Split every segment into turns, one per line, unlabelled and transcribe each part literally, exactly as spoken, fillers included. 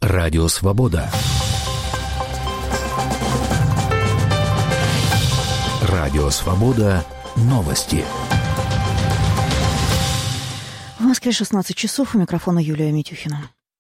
Радио Свобода. Радио Свобода. Новости.
В Москве шестнадцать часов. У микрофона Юлия Митюхина.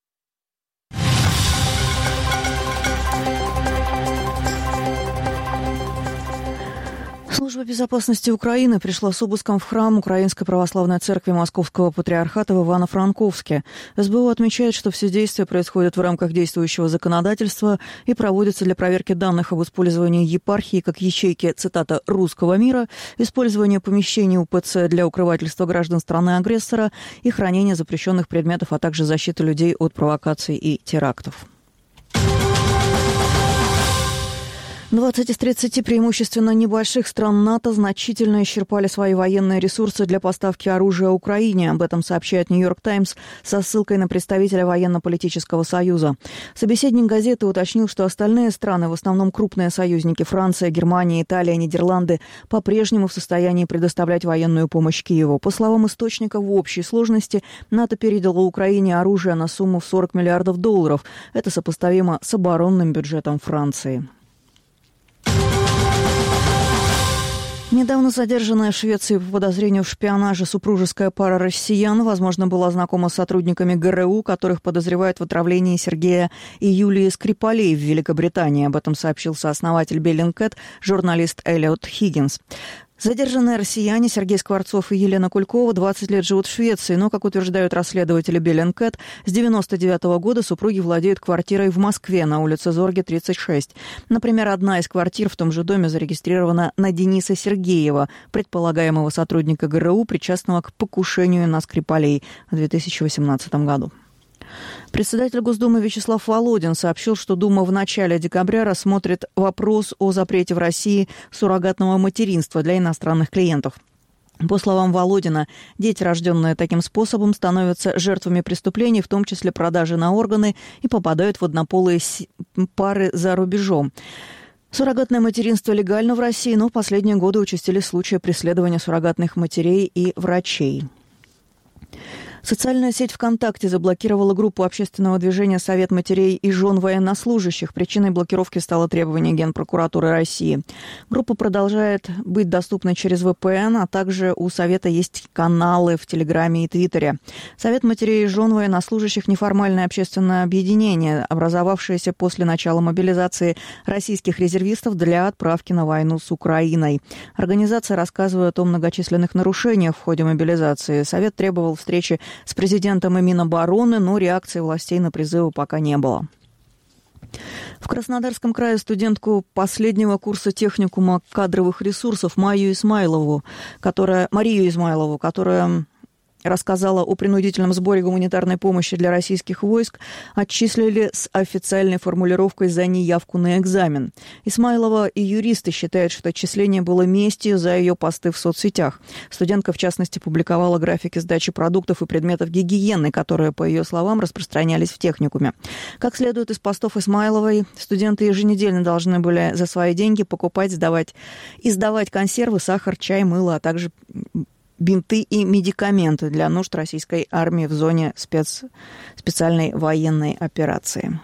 Служба безопасности Украины пришла с обыском в храм Украинской православной церкви Московского патриархата в Ивано-Франковске. СБУ отмечает, что все действия происходят в рамках действующего законодательства и проводятся для проверки данных об использовании епархии как ячейки, цитата, «русского мира», использования помещений УПЦ для укрывательства граждан страны-агрессора и хранения запрещенных предметов, а также защиты людей от провокаций и терактов. двадцать из тридцати преимущественно небольших стран НАТО значительно исчерпали свои военные ресурсы для поставки оружия Украине. Об этом сообщает «Нью-Йорк Таймс» со ссылкой на представителя военно-политического союза. Собеседник газеты уточнил, что остальные страны, в основном крупные союзники Франция, Германия, Италия, Нидерланды, по-прежнему в состоянии предоставлять военную помощь Киеву. По словам источника, в общей сложности НАТО передало Украине оружие на сумму в сорок миллиардов долларов. Это сопоставимо с оборонным бюджетом Франции. Недавно задержанная в Швеции по подозрению в шпионаже супружеская пара россиян, возможно, была знакома с сотрудниками ГРУ, которых подозревают в отравлении Сергея и Юлии Скрипалей в Великобритании. Об этом сообщил сооснователь Bellingcat, журналист Эллиот Хиггинс. Задержанные россияне Сергей Скворцов и Елена Кулькова двадцать лет живут в Швеции, но, как утверждают расследователи Bellingcat, с девяносто девятого года супруги владеют квартирой в Москве на улице Зорге, тридцать шесть. Например, одна из квартир в том же доме зарегистрирована на Дениса Сергеева, предполагаемого сотрудника ГРУ, причастного к покушению на Скрипалей в две тысячи восемнадцатом году. Председатель Госдумы Вячеслав Володин сообщил, что Дума в начале декабря рассмотрит вопрос о запрете в России суррогатного материнства для иностранных клиентов. По словам Володина, дети, рожденные таким способом, становятся жертвами преступлений, в том числе продажи на органы, и попадают в однополые пары за рубежом. Суррогатное материнство легально в России, но в последние годы участились случаи преследования суррогатных матерей и врачей. Социальная сеть ВКонтакте заблокировала группу общественного движения «Совет матерей и жен военнослужащих». Причиной блокировки стало требование Генпрокуратуры России. Группа продолжает быть доступна через вэ пэ эн, а также у Совета есть каналы в Телеграме и Твиттере. Совет матерей и жен военнослужащих – неформальное общественное объединение, образовавшееся после начала мобилизации российских резервистов для отправки на войну с Украиной. Организация рассказывает о многочисленных нарушениях в ходе мобилизации. Совет требовал встречи с президентом и Минобороны, но реакции властей на призывы пока не было. В Краснодарском крае студентку последнего курса техникума кадровых ресурсов Майю Исмайлову, которая, Марию Измайлову, которая рассказала о принудительном сборе гуманитарной помощи для российских войск, отчислили с официальной формулировкой за неявку на экзамен. Исмайлова и юристы считают, что отчисление было местью за ее посты в соцсетях. Студентка, в частности, публиковала графики сдачи продуктов и предметов гигиены, которые, по ее словам, распространялись в техникуме. Как следует из постов Исмайловой, студенты еженедельно должны были за свои деньги покупать, сдавать и сдавать консервы, сахар, чай, мыло, а также бинты и медикаменты для нужд российской армии в зоне спец... специальной военной операции.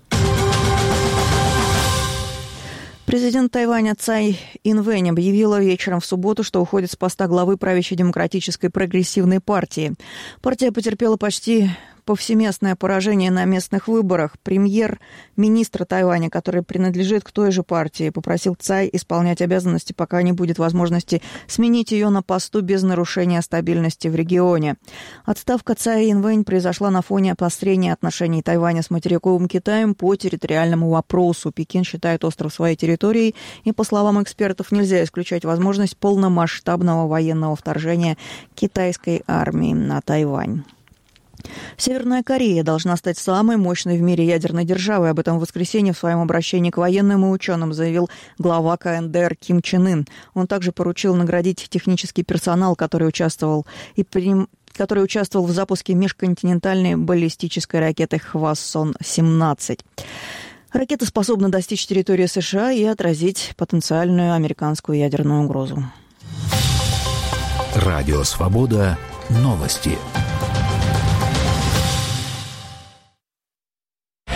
Президент Тайваня Цай Инвэнь объявила вечером в субботу, что уходит с поста главы правящей демократической прогрессивной партии. Партия потерпела почти повсеместное поражение на местных выборах. Премьер-министр Тайваня, который принадлежит к той же партии, попросил Цай исполнять обязанности, пока не будет возможности сменить ее на посту без нарушения стабильности в регионе. Отставка Цай Инвэнь произошла на фоне обострения отношений Тайваня с материковым Китаем по территориальному вопросу. Пекин считает остров своей территорией, и, по словам экспертов, нельзя исключать возможность полномасштабного военного вторжения китайской армии на Тайвань. Северная Корея должна стать самой мощной в мире ядерной державой. Об этом в воскресенье в своем обращении к военным и ученым заявил глава ка эн дэ эр Ким Чен Ын. Он также поручил наградить технический персонал, который участвовал и приним... который участвовал в запуске межконтинентальной баллистической ракеты Хвасон семнадцать. Ракета способна достичь территории США и отразить потенциальную американскую ядерную угрозу.
Радио Свобода. Новости.